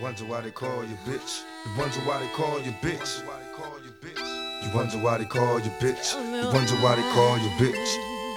wonder why they call you bitch. You wonder why they call you bitch. You wonder why they call you bitch. You wonder why they call you bitch.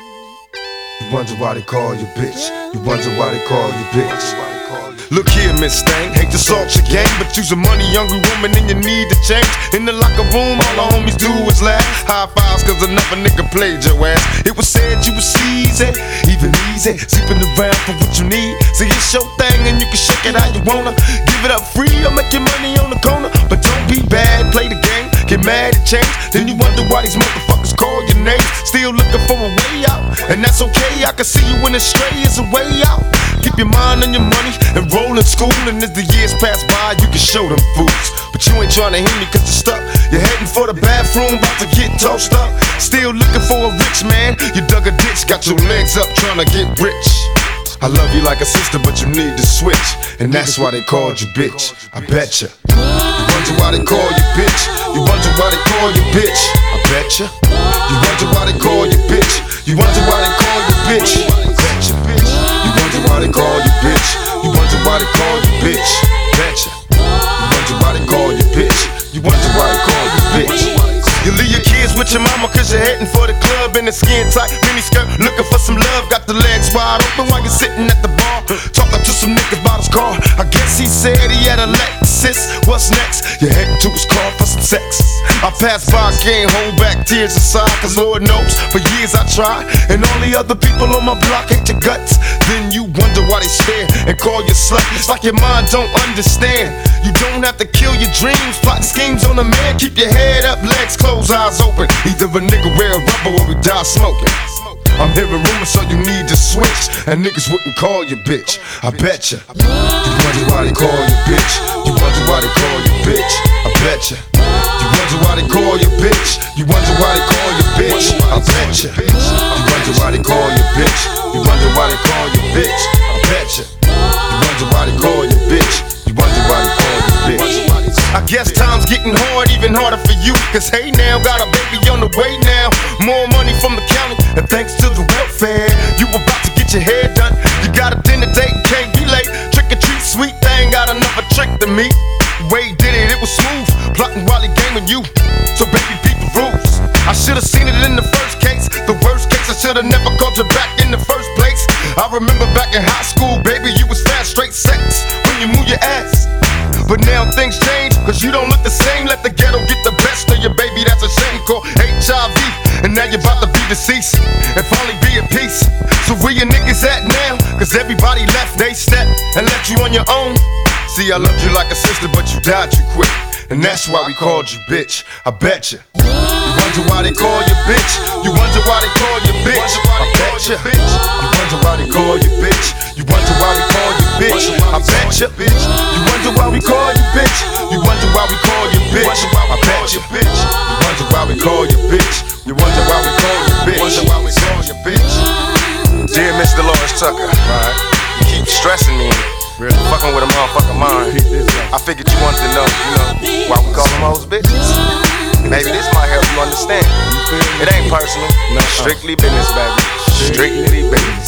You wonder why they call you bitch. You wonder why they call you bitch. Look here, Miss Thang, hate to salt your game, but you's a money-hungry woman and you need to change. In the locker room, all the homies do is laugh. High fives cause another nigga played your ass. It was said you was easy, even easy, sleeping around for what you need. See, it's your thing and you can shake it how you wanna. Give it up free or make your money on the corner. But don't be bad, play the game, get mad at change. Then you wonder why these motherfuckers call your name. Still looking for a way out, and that's okay. I can see you when it's stray is a way out. Keep your mind on your money and roll in school, and as the years pass by, you can show them fools. But you ain't trying to hear me cause you're stuck. You're heading for the bathroom, about to get tossed up. Still looking for a rich man. You dug a ditch, got your legs up trying to get rich. I love you like a sister, but you need to switch, and that's why they called you bitch. I betcha. You wonder why they call you bitch. You wonder why they call you bitch. I betcha. You wonder why they call you bitch. You wonder why they call you bitch. I betcha. You wonder why they call you bitch. You wonder why they call you bitch. Betcha. You wonder why they call you bitch. You wonder why they call you bitch. You leave your kids with your mama cause you're heading for the club in a skin tight mini skirt, looking for some love. Got the legs wide open while you're sitting at the bar, talking to some niggas about his car. I guess he said he had a Lexus. What's next? You're heading to his car for some sex. I pass by, can't hold back tears aside, cause Lord knows for years I tried, and all the other people on my block hate your guts. Then you wonder why they stare and call you slut. It's like your mind don't understand. You don't have to kill your dreams, plot schemes on a man. Keep your head up, legs closed, eyes open. Either a nigga wear a rubber or we die smoking. I'm hearing rumors, so you need to switch, and niggas wouldn't call you bitch. I betcha. You wonder why they call you bitch. You wonder why they call you bitch. I betcha. You wonder why they call you bitch. You wonder why they call you bitch. I betcha. You wonder why they call you bitch. You wonder why they call you bitch. I betcha. You wonder why they call you bitch. You wonder why they call you bitch. I guess time's getting hard, even harder for you, cause hey now, got a baby on the way now. More money from the county, and thanks to the welfare, you about to get your hair done. You got a dinner date, can't be late. Trick or treat, sweet thing, got another trick to me. Wade did it, it was smooth, plotting while he gaming you. So baby, beat the rules. I should've seen it in the first case. The worst case, I should've never called you back in the first place. I remember back in high school, baby, you was fast, straight sex when you move your ass. But now things change, cause you don't look the same. Let the ghetto get the best of your baby, that's a shame called HIV. And now you're about to be deceased and finally be at peace. So where your niggas at now? Cause everybody left they step and left you on your own. See, I loved you like a sister, but you died too quick, and that's why we called you bitch. I betcha. You wonder why they call you bitch. You wonder why they call you bitch. I betcha. You wonder why they call you bitch. You wonder why we call you bitch. I betcha. You wonder why we call you bitch. You wonder why we call you bitch. I betcha. You wonder why we call you bitch. You wonder why we call you bitch. Wonder why we call you bitch. Dear Mr. Lawrence Tucker, you keep stressing me, really fucking with a motherfucking mind. I figured you wanted to know, why we call them hoes bitches. Maybe this might help you understand. It ain't personal, strictly business, baby. Strictly business.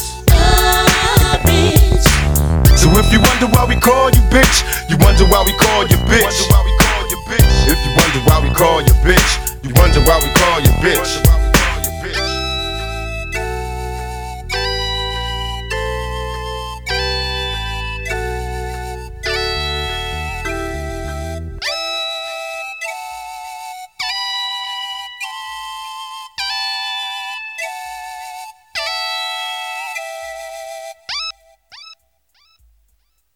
So if you wonder why we call you bitch, you wonder why we call you bitch. If you wonder why we call you bitch, you wonder why we call you bitch.